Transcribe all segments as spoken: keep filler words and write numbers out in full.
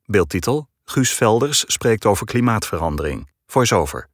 Beeldtitel: Guus Velders spreekt over klimaatverandering. Voice-over.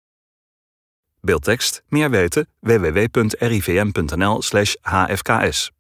Beeldtekst: Meer weten: w w w punt r i v m punt n l slash h f k s.